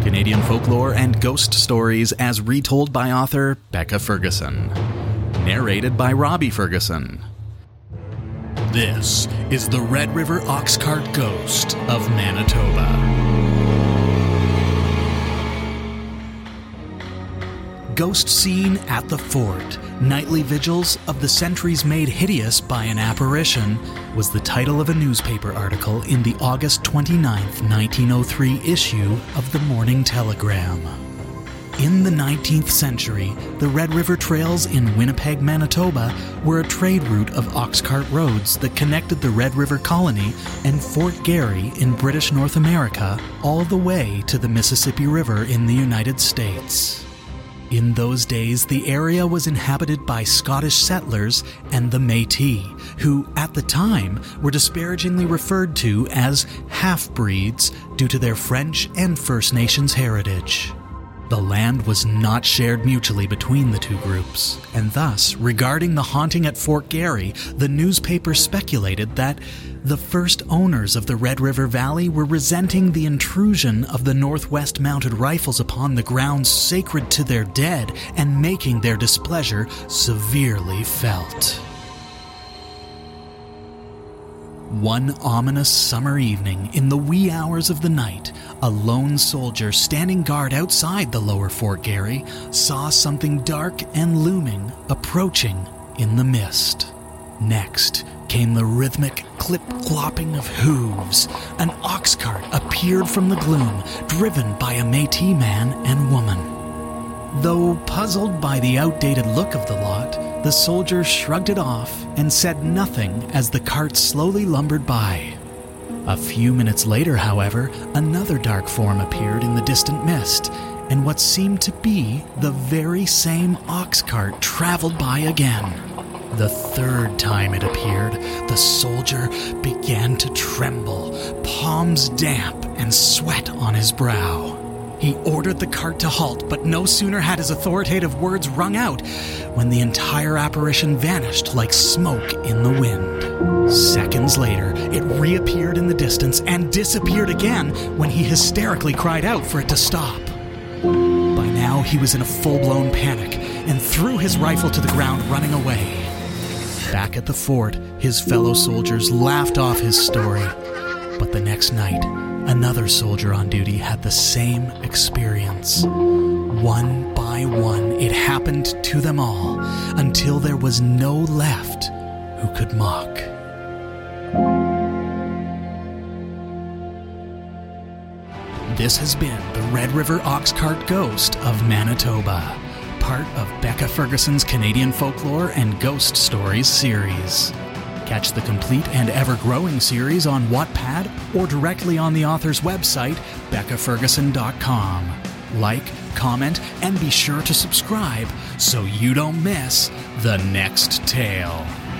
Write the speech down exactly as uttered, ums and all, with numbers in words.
Canadian folklore and ghost stories as retold by author Becca Ferguson. Narrated by Robbie Ferguson. This is the Red River Oxcart Ghost of Manitoba. Ghost scene at the fort. Nightly vigils of the centuries made hideous by an apparition was the title of a newspaper article in the August twenty-ninth, nineteen oh three issue of the Morning Telegram. In the nineteenth century, the Red River Trails in Winnipeg, Manitoba were a trade route of oxcart roads that connected the Red River Colony and Fort Garry in British North America all the way to the Mississippi River in the United States. In those days, the area was inhabited by Scottish settlers and the Métis, who, at the time, were disparagingly referred to as half-breeds due to their French and First Nations heritage. The land was not shared mutually between the two groups, and thus, regarding the haunting at Fort Garry, the newspaper speculated that the first owners of the Red River Valley were resenting the intrusion of the Northwest Mounted Rifles upon the grounds sacred to their dead and making their displeasure severely felt. One ominous summer evening, in the wee hours of the night, a lone soldier standing guard outside the lower Fort Garry saw something dark and looming approaching in the mist. Next came the rhythmic clip-clopping of hooves. An ox cart appeared from the gloom, driven by a Métis man and woman. Though puzzled by the outdated look of the lot, the soldier shrugged it off and said nothing as the cart slowly lumbered by. A few minutes later, however, another dark form appeared in the distant mist, and what seemed to be the very same ox cart traveled by again. The third time it appeared, the soldier began to tremble, palms damp and sweat on his brow. He ordered the cart to halt, but no sooner had his authoritative words rung out when the entire apparition vanished like smoke in the wind. Seconds later, it reappeared in the distance and disappeared again when he hysterically cried out for it to stop. By now, he was in a full-blown panic and threw his rifle to the ground, running away. Back at the fort, his fellow soldiers laughed off his story. But the next night, another soldier on duty had the same experience. One by one, it happened to them all, until there was no left who could mock. This has been the Red River Oxcart Ghost of Manitoba, part of Becca Ferguson's Canadian Folklore and Ghost Stories series. Catch the complete and ever-growing series on Wattpad or directly on the author's website, becca ferguson dot com. Like, comment, and be sure to subscribe so you don't miss the next tale.